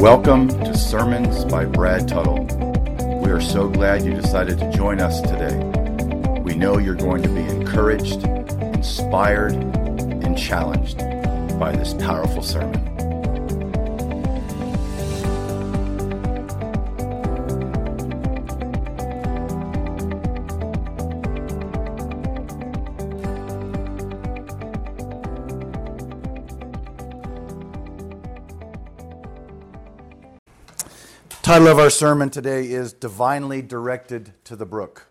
Welcome to Sermons by Brad Tuttle. We are so glad you decided to join us today. We know you're going to be encouraged, inspired, and challenged by this powerful sermon. The title of our sermon today is Divinely Directed to the Brook.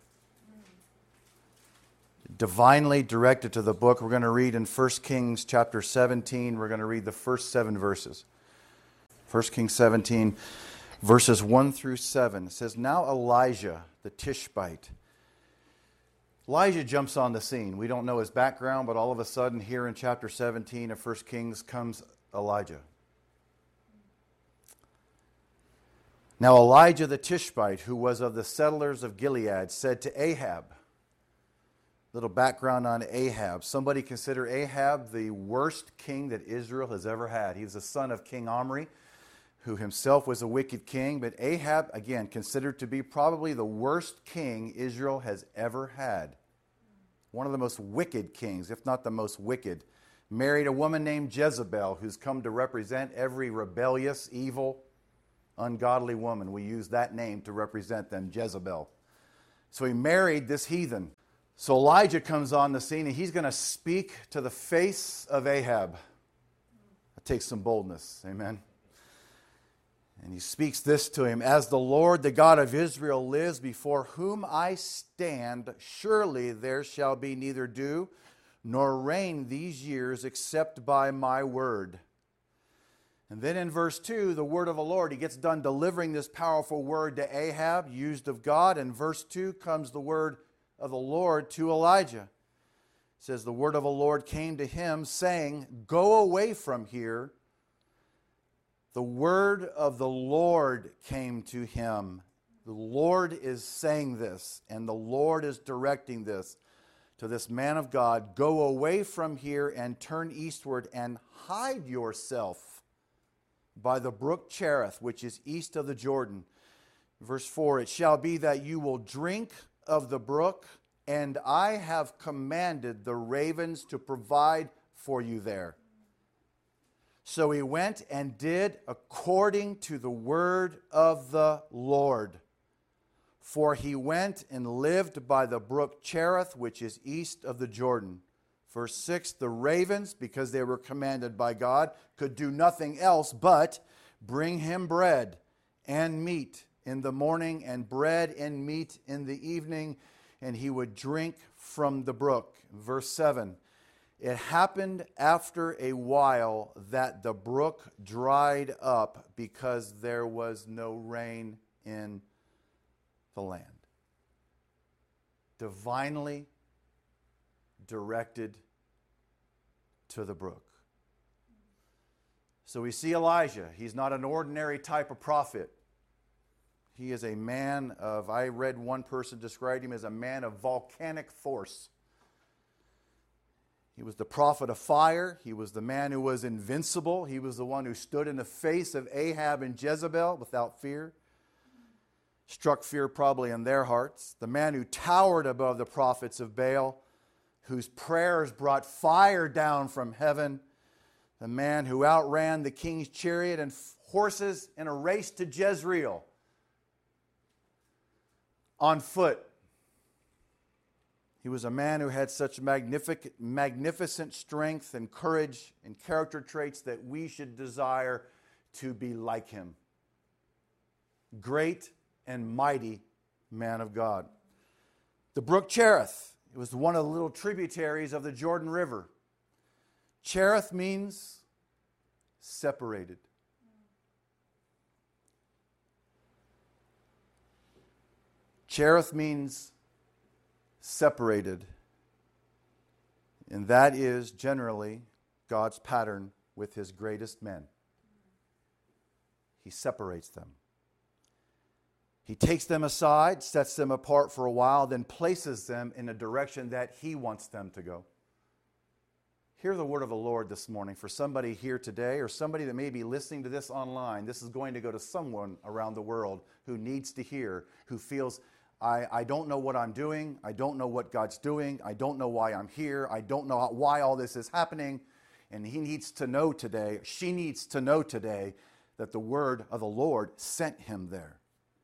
Divinely Directed to the Brook. We're going to read in 1 Kings chapter 17. We're going to read the first 7 verses. 1 Kings 17, verses 1 through 7. It says, Now Elijah the Tishbite. Elijah jumps on the scene. We don't know his background, but all of a sudden here in chapter 17 of 1 Kings comes Elijah. Now Elijah the Tishbite, who was of the settlers of Gilead, said to Ahab, little background on Ahab. Somebody consider Ahab the worst king that Israel has ever had. He was the son of King Omri, who himself was a wicked king. But Ahab, again, considered to be probably the worst king Israel has ever had. One of the most wicked kings, if not the most wicked. Married a woman named Jezebel, who's come to represent every rebellious, evil, ungodly woman. We use that name to represent them, Jezebel. So he married this heathen. So Elijah comes on the scene and he's going to speak to the face of Ahab. That takes some boldness, amen. And he speaks this to him, As the Lord, the God of Israel lives, before whom I stand, surely there shall be neither dew nor rain these years except by my word. And then in verse 2, the word of the Lord, he gets done delivering this powerful word to Ahab, used of God. And verse 2 comes the word of the Lord to Elijah. It says, The word of the Lord came to him, saying, Go away from here. The word of the Lord came to him. The Lord is saying this, and the Lord is directing this to this man of God. Go away from here and turn eastward and hide yourself by the brook Cherith, which is east of the Jordan. Verse 4, It shall be that you will drink of the brook, and I have commanded the ravens to provide for you there. So he went and did according to the word of the Lord. For he went and lived by the brook Cherith, which is east of the Jordan. Verse 6, the ravens, because they were commanded by God, could do nothing else but bring him bread and meat in the morning and bread and meat in the evening, and he would drink from the brook. Verse 7, it happened after a while that the brook dried up because there was no rain in the land. Divinely directed to the brook. So we see Elijah. He's not an ordinary type of prophet. He is a man of, I read one person described him as a man of volcanic force. He was the prophet of fire. He was the man who was invincible. He was the one who stood in the face of Ahab and Jezebel without fear. Struck fear probably in their hearts. The man who towered above the prophets of Baal, whose prayers brought fire down from heaven. The man who outran the king's chariot and horses in a race to Jezreel on foot. He was a man who had such magnificent strength and courage and character traits that we should desire to be like him. Great and mighty man of God. The brook Cherith. It was one of the little tributaries of the Jordan River. Cherith means separated. Cherith means separated. And that is generally God's pattern with his greatest men. He separates them. He takes them aside, sets them apart for a while, then places them in a direction that he wants them to go. Hear the word of the Lord this morning for somebody here today or somebody that may be listening to this online. This is going to go to someone around the world who needs to hear, who feels, I don't know what I'm doing. I don't know what God's doing. I don't know why I'm here. I don't know why all this is happening. And he needs to know today, she needs to know today that the word of the Lord sent him there.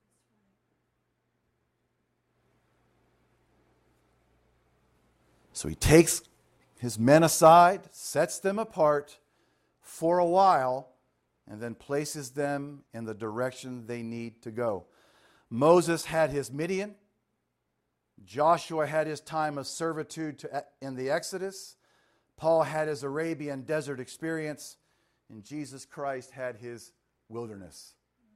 So he takes his men aside, sets them apart for a while, and then places them in the direction they need to go. Moses had his Midian. Joshua had his time of servitude in the Exodus. Paul had his Arabian desert experience. And Jesus Christ had his wilderness.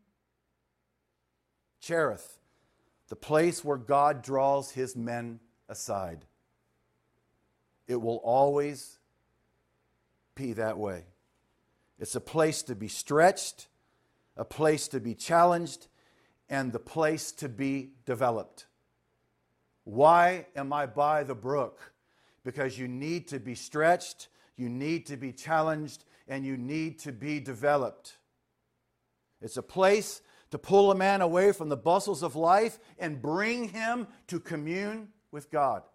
Cherith, the place where God draws his men aside. It will always be that way. It's a place to be stretched, a place to be challenged, and the place to be developed. Why am I by the brook? Because you need to be stretched, you need to be challenged, and you need to be developed. It's a place to pull a man away from the bustles of life and bring him to commune with God.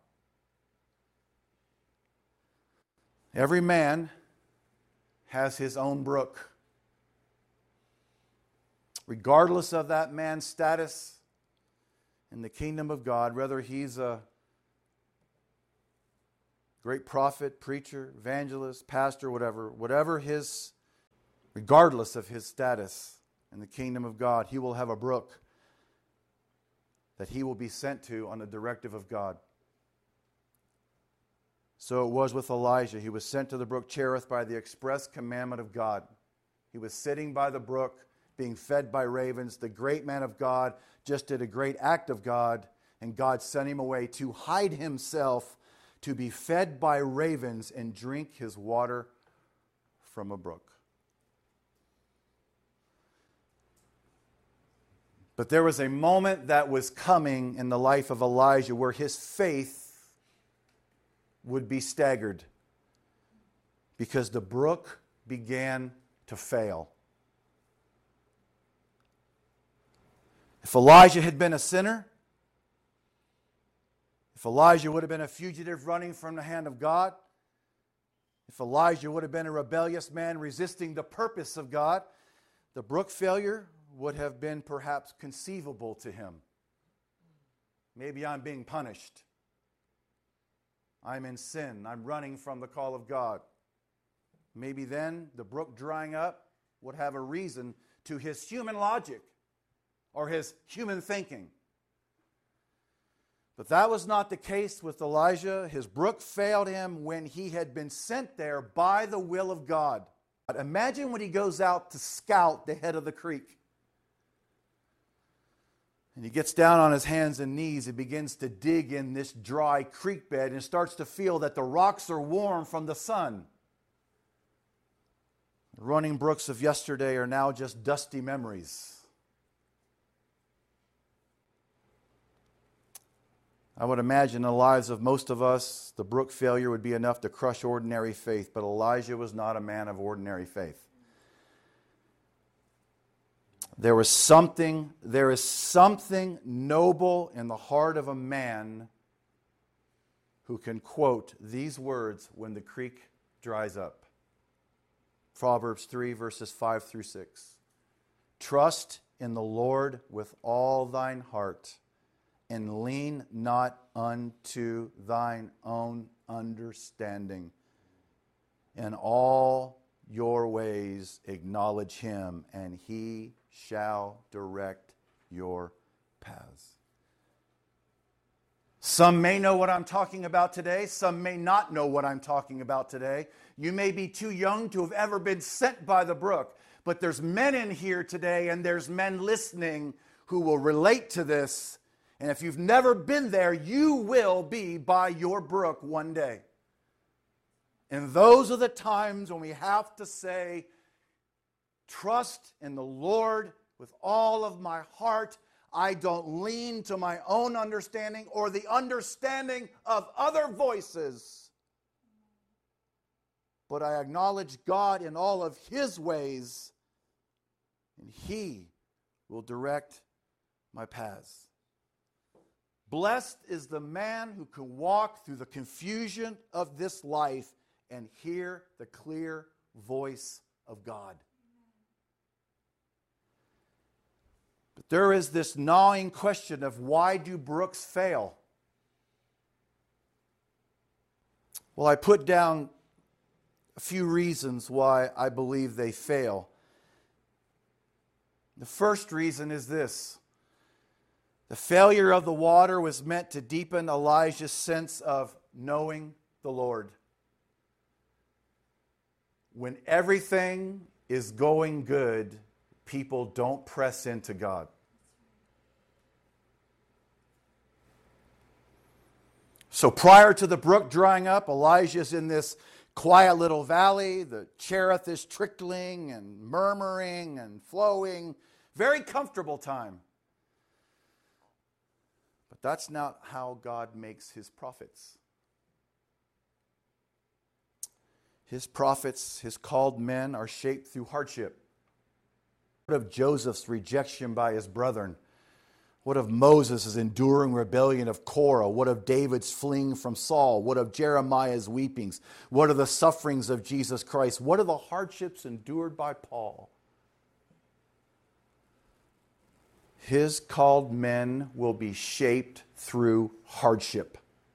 Every man has his own brook. Regardless of that man's status in the kingdom of God, whether he's a great prophet, preacher, evangelist, pastor, whatever his, regardless of his status in the kingdom of God, he will have a brook that he will be sent to on the directive of God. So it was with Elijah. He was sent to the brook Cherith by the express commandment of God. He was sitting by the brook, being fed by ravens. The great man of God just did a great act of God, and God sent him away to hide himself, to be fed by ravens and drink his water from a brook. But there was a moment that was coming in the life of Elijah where his faith would be staggered because the brook began to fail. If Elijah had been a sinner, if Elijah would have been a fugitive running from the hand of God, if Elijah would have been a rebellious man resisting the purpose of God, the brook failure would have been perhaps conceivable to him. Maybe I'm being punished. I'm in sin. I'm running from the call of God. Maybe then the brook drying up would have a reason to his human logic or his human thinking. But that was not the case with Elijah. His brook failed him when he had been sent there by the will of God. Imagine when he goes out to scout the head of the creek. And he gets down on his hands and knees and begins to dig in this dry creek bed and starts to feel that the rocks are warm from the sun. The running brooks of yesterday are now just dusty memories. I would imagine in the lives of most of us, the brook failure would be enough to crush ordinary faith, but Elijah was not a man of ordinary faith. There is something noble in the heart of a man who can quote these words when the creek dries up. Proverbs 3, verses 5 through 6. Trust in the Lord with all thine heart, and lean not unto thine own understanding. In all your ways acknowledge him, and he shall direct your paths. Some may know what I'm talking about today. Some may not know what I'm talking about today. You may be too young to have ever been sent by the brook. But there's men in here today, and there's men listening who will relate to this. And if you've never been there, you will be by your brook one day. And those are the times when we have to say, trust in the Lord with all of my heart. I don't lean to my own understanding or the understanding of other voices. but I acknowledge God in all of His ways, and He will direct my paths. Blessed is the man who can walk through the confusion of this life and hear the clear voice of God. But there is this gnawing question of, why do brooks fail? Well, I put down a few reasons why I believe they fail. The first reason is this. The failure of the water was meant to deepen Elijah's sense of knowing the Lord. When everything is going good, people don't press into God. So prior to the brook drying up, Elijah's in this quiet little valley. The Cherith is trickling and murmuring and flowing. Very comfortable time. But that's not how God makes His prophets. His prophets, His called men, are shaped through hardship. What of Joseph's rejection by his brethren? What of Moses' enduring rebellion of Korah? What of David's fleeing from Saul? What of Jeremiah's weepings? What of the sufferings of Jesus Christ? What of the hardships endured by Paul? His called men will be shaped through hardship.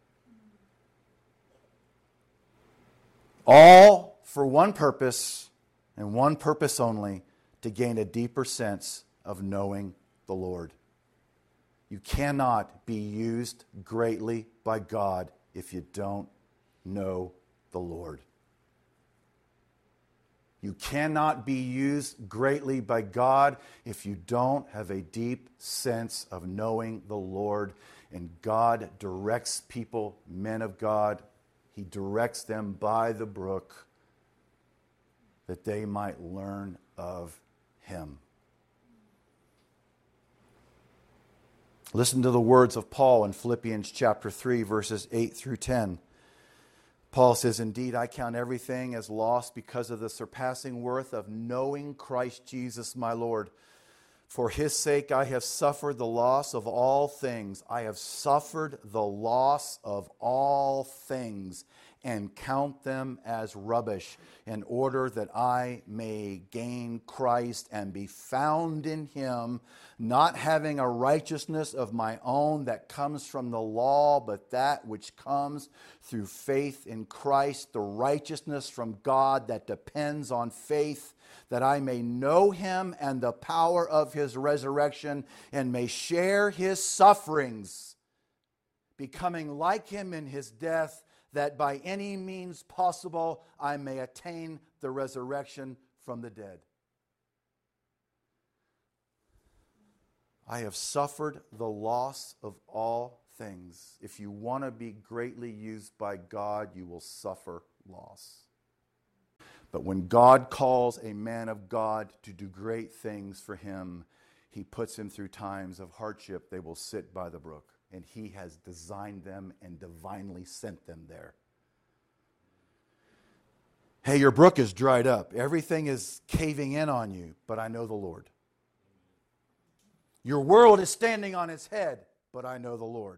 All for one purpose, and one purpose only, to gain a deeper sense of knowing the Lord. You cannot be used greatly by God if you don't know the Lord. You cannot be used greatly by God if you don't have a deep sense of knowing the Lord. And God directs people, men of God. He directs them by the brook that they might learn of Him. Listen to the words of Paul in Philippians chapter 3, verses 8 through 10. Paul says, "Indeed, I count everything as lost because of the surpassing worth of knowing Christ Jesus my Lord. For His sake I have suffered the loss of all things. I have suffered the loss of all things and count them as rubbish, in order that I may gain Christ and be found in Him, not having a righteousness of my own that comes from the law, but that which comes through faith in Christ, the righteousness from God that depends on faith, that I may know Him and the power of His resurrection, and may share His sufferings, becoming like Him in His death, that by any means possible I may attain the resurrection from the dead." I have suffered the loss of all things. If you want to be greatly used by God, you will suffer loss. But when God calls a man of God to do great things for Him, He puts him through times of hardship. They will sit by the brook. And He has designed them and divinely sent them there. Hey, your brook is dried up. Everything is caving in on you, but I know the Lord. Your world is standing on its head, but I know the Lord.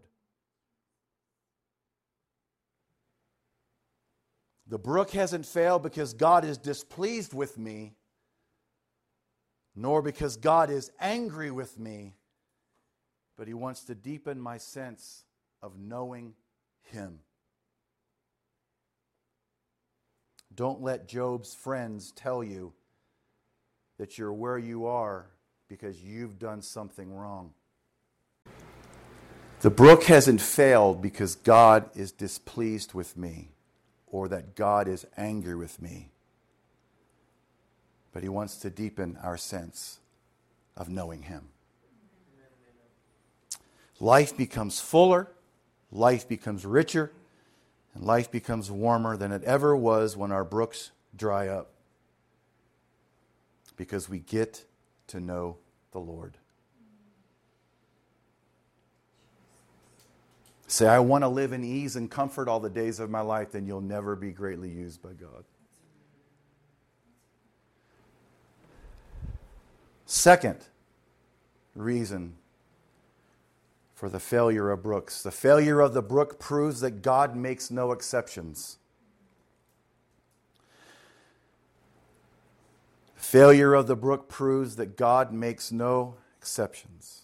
The brook hasn't failed because God is displeased with me, nor because God is angry with me, but He wants to deepen my sense of knowing Him. Don't let Job's friends tell you that you're where you are because you've done something wrong. The brook hasn't failed because God is displeased with me or that God is angry with me. But He wants to deepen our sense of knowing Him. Life becomes fuller, life becomes richer, and life becomes warmer than it ever was when our brooks dry up. Because we get to know the Lord. Say, I want to live in ease and comfort all the days of my life, then you'll never be greatly used by God. Second reason for the failure of Brooks. The failure of the book proves that God makes no exceptions. Failure of the book proves that God makes no exceptions.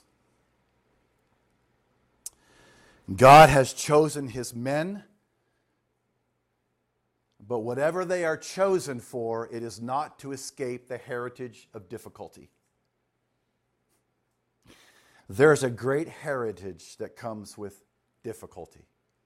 God has chosen his men, but whatever they are chosen for, it is not to escape the heritage of difficulty. There's a great heritage that comes with difficulty.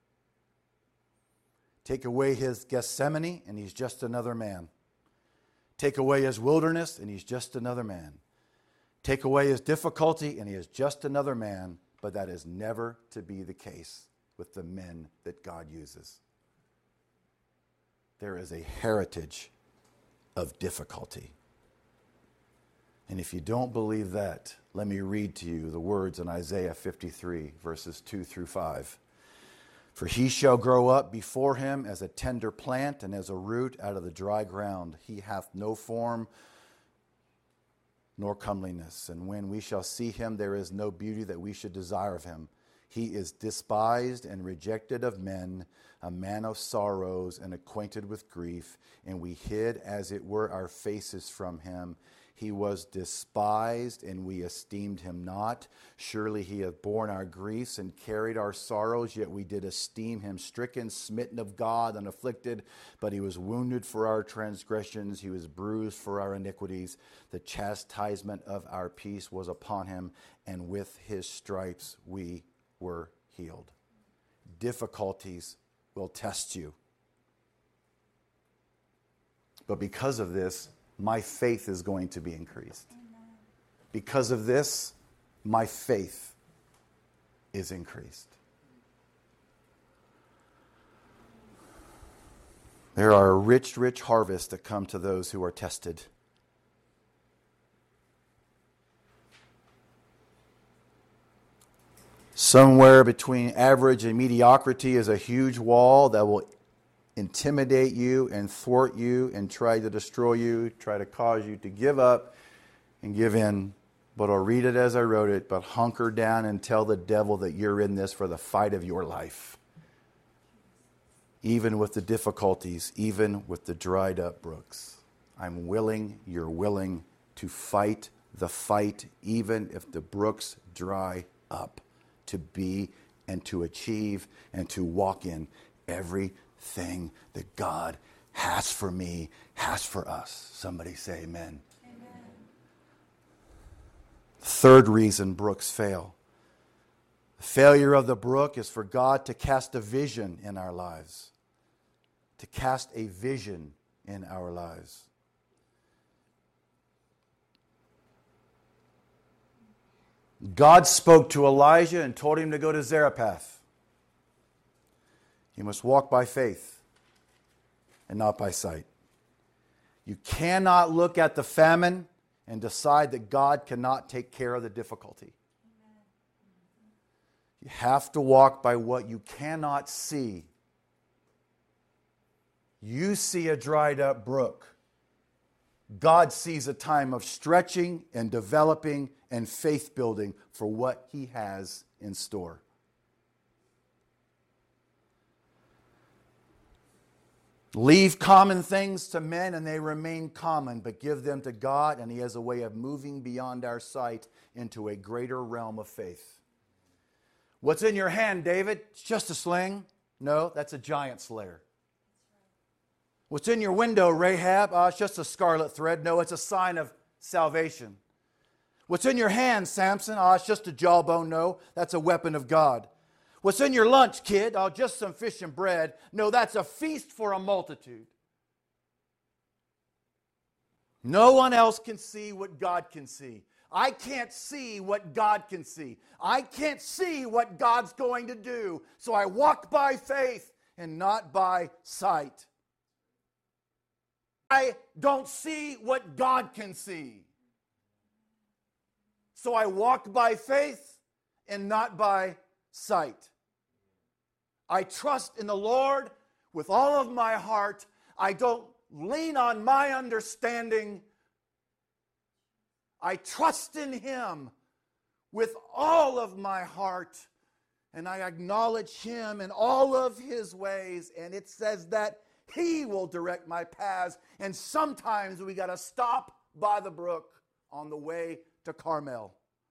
Take away his Gethsemane, and he's just another man. Take away his wilderness, and he's just another man. Take away his difficulty, and he is just another man. But that is never to be the case with the men that God uses. There is a heritage of difficulty. And if you don't believe that, let me read to you the words in Isaiah 53, verses 2 through 5. For he shall grow up before him as a tender plant and as a root out of the dry ground. He hath no form nor comeliness. And when we shall see him, there is no beauty that we should desire of him. He is despised and rejected of men, a man of sorrows and acquainted with grief. And we hid, as it were, our faces from him. He was despised, and we esteemed him not. Surely he hath borne our griefs and carried our sorrows, yet we did esteem him stricken, smitten of God, and afflicted. But he was wounded for our transgressions, he was bruised for our iniquities. The chastisement of our peace was upon him, and with his stripes we were healed. Difficulties will test you. But because of this, my faith is going to be increased. Because of this, my faith is increased. There are a rich, rich harvest that come to those who are tested. Somewhere between average and mediocrity is a huge wall that will intimidate you and thwart you and try to destroy you, try to cause you to give up and give in. But I'll read it as I wrote it, but hunker down and tell the devil that you're in this for the fight of your life. Even with the difficulties, even with the dried up brooks. I'm willing, you're willing to fight the fight, even if the brooks dry up, to be and to achieve and to walk in everything that God has for me, has for us. Somebody say amen. Amen. Third reason brooks fail. The failure of the brook is for God to cast a vision in our lives. To cast a vision in our lives. God spoke to Elijah and told him to go to Zarephath. You must walk by faith and not by sight. You cannot look at the famine and decide that God cannot take care of the difficulty. You have to walk by what you cannot see. You see a dried up brook. God sees a time of stretching and developing and faith building for what He has in store. Leave common things to men and they remain common, but give them to God and He has a way of moving beyond our sight into a greater realm of faith. What's in your hand, David? It's just a sling. No, that's a giant slayer. What's in your window, Rahab? It's just a scarlet thread. No, it's a sign of salvation. What's in your hand, Samson? It's just a jawbone. No, that's a weapon of God. What's in your lunch, kid? Just some fish and bread. No, that's a feast for a multitude. No one else can see what God can see. I can't see what God can see. I can't see what God's going to do. So I walk by faith and not by sight. I don't see what God can see. So I walk by faith and not by sight. I trust in the Lord with all of my heart. I don't lean on my understanding. I trust in Him with all of my heart, and I acknowledge Him in all of His ways. And it says that He will direct my paths. And sometimes we got to stop by the brook on the way to Carmel.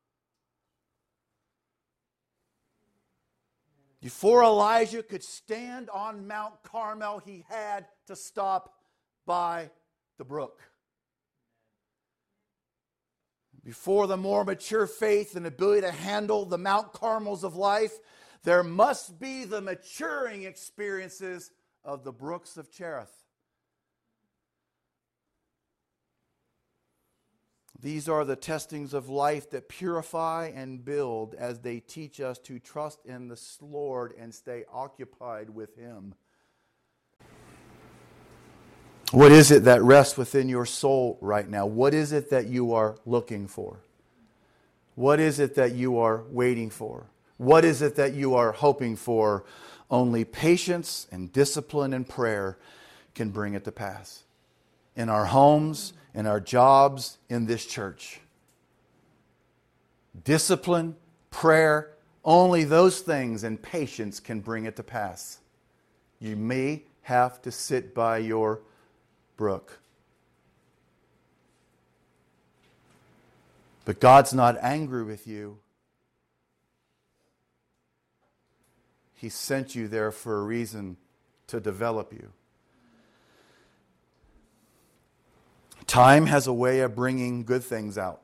Before Elijah could stand on Mount Carmel, he had to stop by the brook. Before the more mature faith and ability to handle the Mount Carmels of life, there must be the maturing experiences of the brooks of Cherith. These are the testings of life that purify and build as they teach us to trust in the Lord and stay occupied with Him. What is it that rests within your soul right now? What is it that you are looking for? What is it that you are waiting for? What is it that you are hoping for? Only patience and discipline and prayer can bring it to pass. In our homes, in our jobs, in this church. Discipline, prayer, only those things and patience can bring it to pass. You may have to sit by your brook. But God's not angry with you. He sent you there for a reason, to develop you. Time has a way of bringing good things out.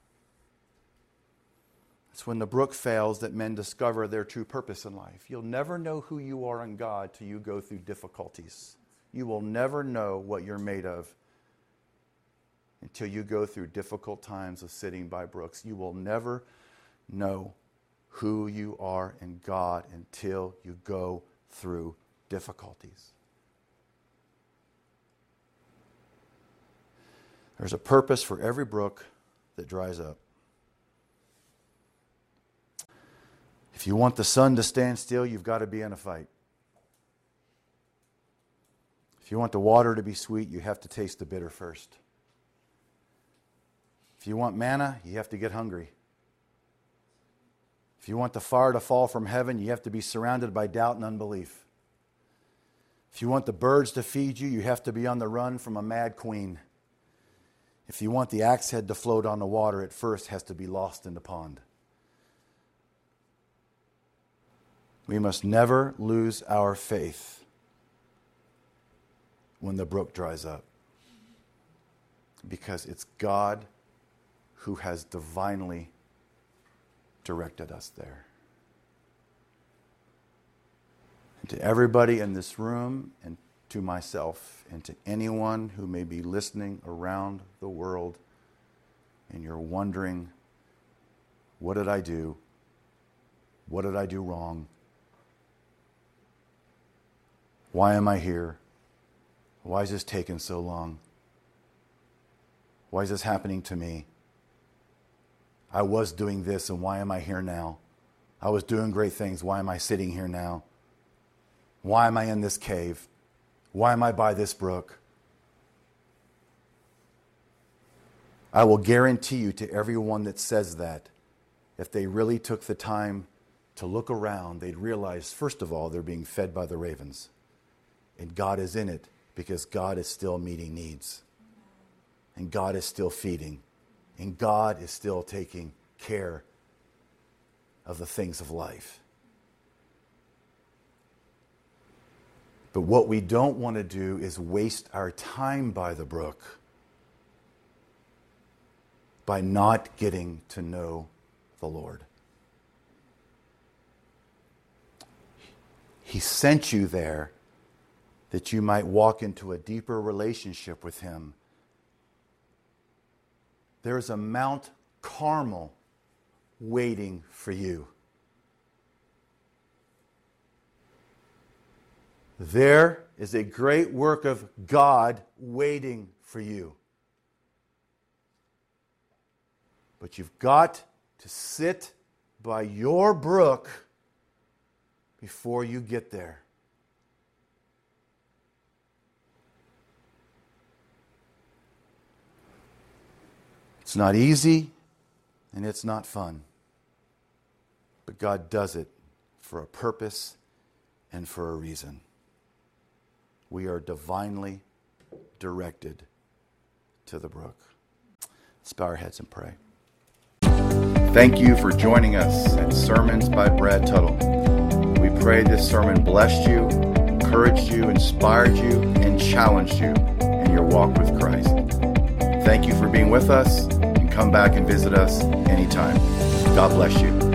It's when the brook fails that men discover their true purpose in life. You'll never know who you are in God till you go through difficulties. You will never know what you're made of until you go through difficult times of sitting by brooks. You will never know who you are in God until you go through difficulties. There's a purpose for every brook that dries up. If you want the sun to stand still, you've got to be in a fight. If you want the water to be sweet, you have to taste the bitter first. If you want manna, you have to get hungry. If you want the fire to fall from heaven, you have to be surrounded by doubt and unbelief. If you want the birds to feed you, you have to be on the run from a mad queen. If you want the axe head to float on the water, it first has to be lost in the pond. We must never lose our faith when the brook dries up, because it's God who has divinely directed us there. And to everybody in this room, and to myself, and to anyone who may be listening around the world, and you're wondering, what did I do? What did I do wrong? Why am I here? Why is this taking so long? Why is this happening to me? I was doing this, and why am I here now? I was doing great things. Why am I sitting here now? Why am I in this cave? Why am I by this brook? I will guarantee you, to everyone that says that, if they really took the time to look around, they'd realize, first of all, they're being fed by the ravens. And God is in it because God is still meeting needs. And God is still feeding. And God is still taking care of the things of life. But what we don't want to do is waste our time by the brook by not getting to know the Lord. He sent you there that you might walk into a deeper relationship with Him. There's a Mount Carmel waiting for you. There is a great work of God waiting for you. But you've got to sit by your brook before you get there. It's It's not easy and it's not fun. But God does it for a purpose and for a reason. We are divinely directed to the brook. Let's bow our heads and pray. Thank you for joining us at Sermons by Brad Tuttle. We pray this sermon blessed you, encouraged you, inspired you, and challenged you in your walk with Christ. Thank you for being with us, and come back and visit us anytime. God bless you.